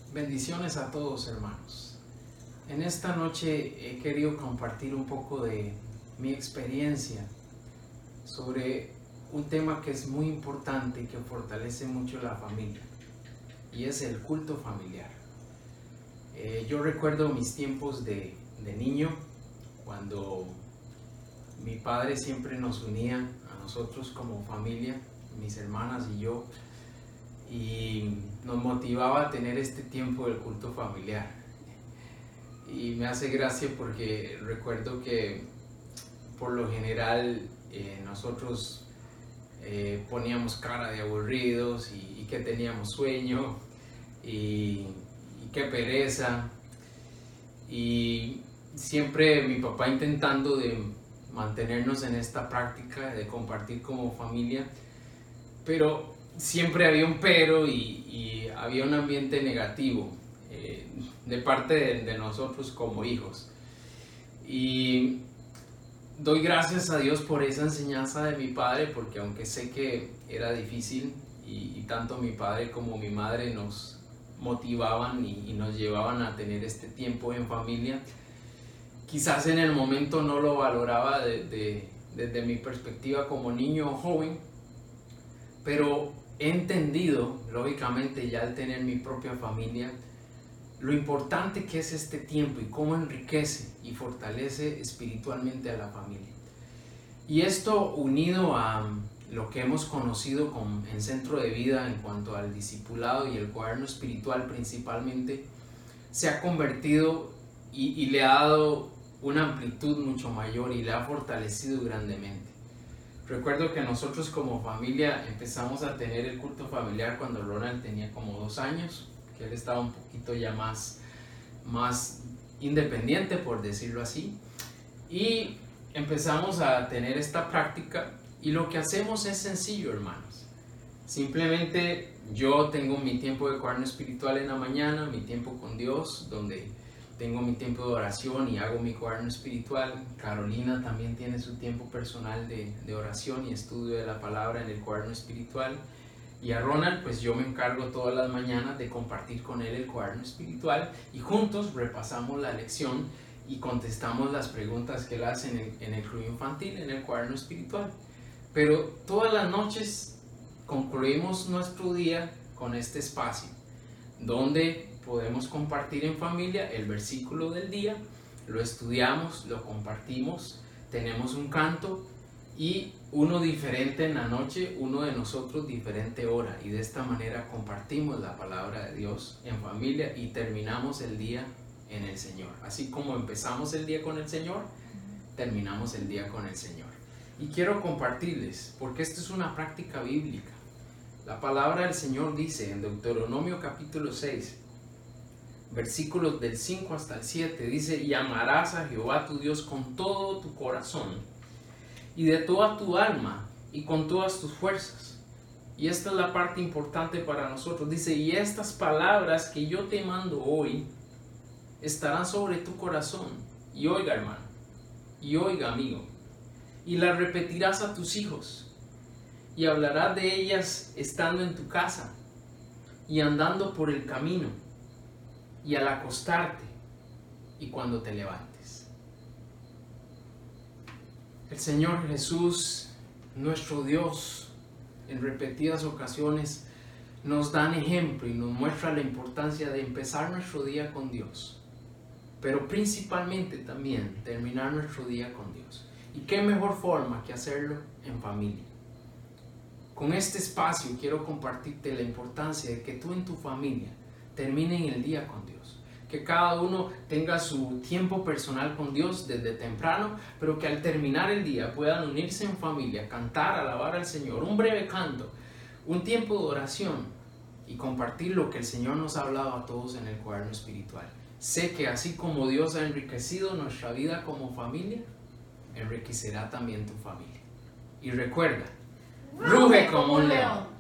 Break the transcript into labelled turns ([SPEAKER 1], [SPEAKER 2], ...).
[SPEAKER 1] Bendiciones a todos, hermanos. En esta noche he querido compartir un poco de mi experiencia sobre un tema que es muy importante y que fortalece mucho la familia, y es el culto familiar. Yo recuerdo mis tiempos de niño, cuando mi padre siempre nos unía a nosotros como familia, mis hermanas y yo, y nos motivaba a tener este tiempo del culto familiar. Y me hace gracia porque recuerdo que por lo general nosotros poníamos cara de aburridos y que teníamos sueño y qué pereza, y siempre mi papá intentando de mantenernos en esta práctica de compartir como familia, pero siempre había un pero y había un ambiente negativo de parte de nosotros como hijos. Y doy gracias a Dios por esa enseñanza de mi padre, porque aunque sé que era difícil y tanto mi padre como mi madre nos motivaban y nos llevaban a tener este tiempo en familia, quizás en el momento no lo valoraba desde mi perspectiva como niño o joven, pero he entendido, lógicamente, ya al tener mi propia familia, lo importante que es este tiempo y cómo enriquece y fortalece espiritualmente a la familia. Y esto, unido a lo que hemos conocido en Centro de Vida en cuanto al discipulado y el cuaderno espiritual principalmente, se ha convertido y le ha dado una amplitud mucho mayor y le ha fortalecido grandemente. Recuerdo que nosotros como familia empezamos a tener el culto familiar cuando Ronald tenía como 2 años, que él estaba un poquito ya más independiente, por decirlo así, y empezamos a tener esta práctica, y lo que hacemos es sencillo, hermanos. Simplemente yo tengo mi tiempo de cuaderno espiritual en la mañana, mi tiempo con Dios, donde tengo mi tiempo de oración y hago mi cuaderno espiritual. Carolina también tiene su tiempo personal de oración y estudio de la palabra en el cuaderno espiritual. Y a Ronald, pues yo me encargo todas las mañanas de compartir con él el cuaderno espiritual, y juntos repasamos la lección y contestamos las preguntas que él hace en el club infantil, en el cuaderno espiritual. Pero todas las noches concluimos nuestro día con este espacio, donde podemos compartir en familia el versículo del día, lo estudiamos, lo compartimos, tenemos un canto y uno diferente en la noche, uno de nosotros diferente hora, y de esta manera compartimos la palabra de Dios en familia y terminamos el día en el Señor. Así como empezamos el día con el Señor, terminamos el día con el Señor. Y quiero compartirles, porque esto es una práctica bíblica. La palabra del Señor dice en Deuteronomio capítulo 6, versículos del 5 hasta el 7, dice: y amarás a Jehová tu Dios con todo tu corazón y de toda tu alma y con todas tus fuerzas. Y esta es la parte importante para nosotros. Dice: y estas palabras que yo te mando hoy estarán sobre tu corazón. Y oiga, hermano, y oiga, amigo, y las repetirás a tus hijos, y hablarás de ellas estando en tu casa, y andando por el camino, y al acostarte, y cuando te levantes. El Señor Jesús, nuestro Dios, en repetidas ocasiones nos da un ejemplo y nos muestra la importancia de empezar nuestro día con Dios, pero principalmente también terminar nuestro día con Dios. ¿Y qué mejor forma que hacerlo en familia? Con este espacio quiero compartirte la importancia de que tú en tu familia terminen el día con Dios. Que cada uno tenga su tiempo personal con Dios desde temprano, pero que al terminar el día puedan unirse en familia, cantar, alabar al Señor, un breve canto, un tiempo de oración y compartir lo que el Señor nos ha hablado a todos en el cuaderno espiritual. Sé que así como Dios ha enriquecido nuestra vida como familia, enriquecerá también tu familia. Y recuerda, ruge como un león.